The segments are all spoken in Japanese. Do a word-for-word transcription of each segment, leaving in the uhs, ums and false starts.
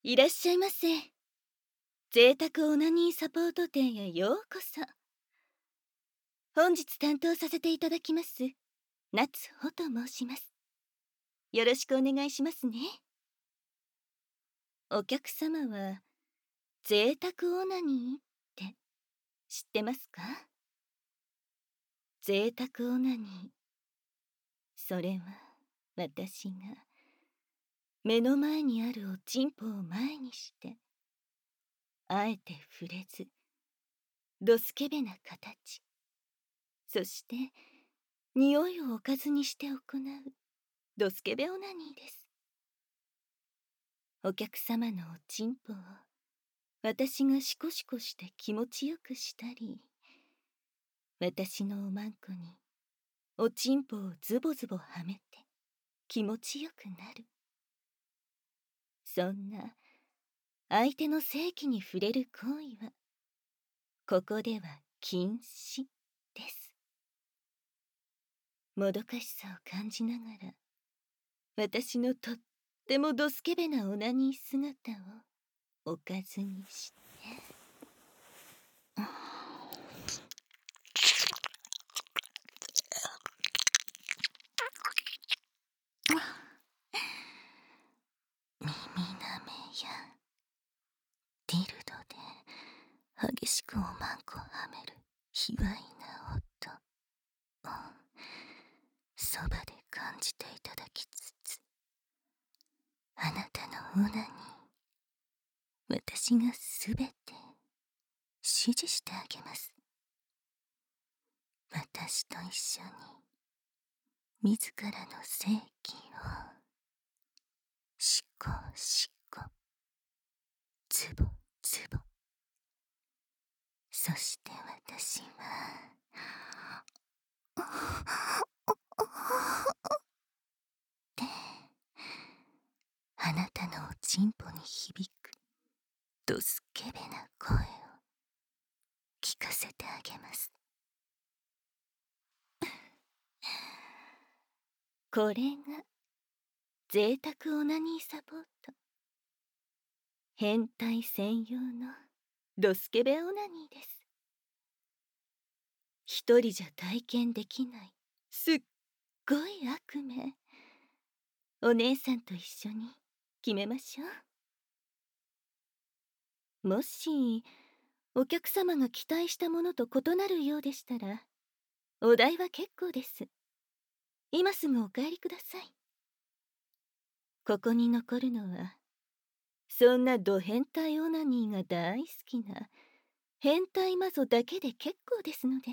いらっしゃいませ。贅沢オナニーサポート店へようこそ。本日担当させていただきます夏穂と申します。よろしくお願いしますね。お客様は贅沢オナニーって知ってますか？贅沢オナニー、それは私が目の前にあるおちんぽを前にしてあえて触れずドスケベな形、そして匂いをおかずにして行うドスケベオナニーです。お客様のおちんぽを私がシコシコして気持ちよくしたり、私のおまんこにおちんぽをズボズボはめて気持ちよくなる、そんな相手の性器に触れる行為はここでは禁止です。もどかしさを感じながら私のとってもドスケベなオナニー姿をおかずにして、耳なめやディルドで激しくおまんこはめる卑猥な音をそばで感じていただきつつ、あなたのオナに私がすべて指示してあげます。私と一緒に自らの性器をしこしこ、ズボズボ、そして私はってあなたのおちんぽに響くドスケベな声を聞かせてあげます。これが贅沢オナニーサポート、変態専用のドスケベオナニーです。一人じゃ体験できないすっごい悪夢、お姉さんと一緒に決めましょう。もしお客様が期待したものと異なるようでしたらお代は結構です。今すぐお帰りください。ここに残るのはそんなド変態オナニーが大好きな変態マゾだけで結構ですので。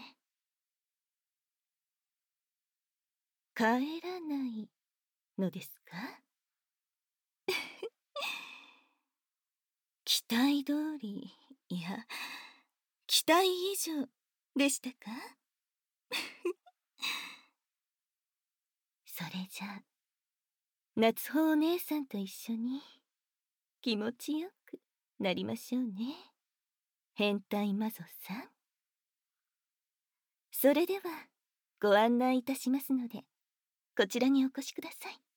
帰らないのですか？期待通り、いや期待以上でしたか？それじゃあ夏穂お姉さんと一緒に気持ちよくなりましょうね、変態マゾさん。それではご案内いたしますのでこちらにお越しください。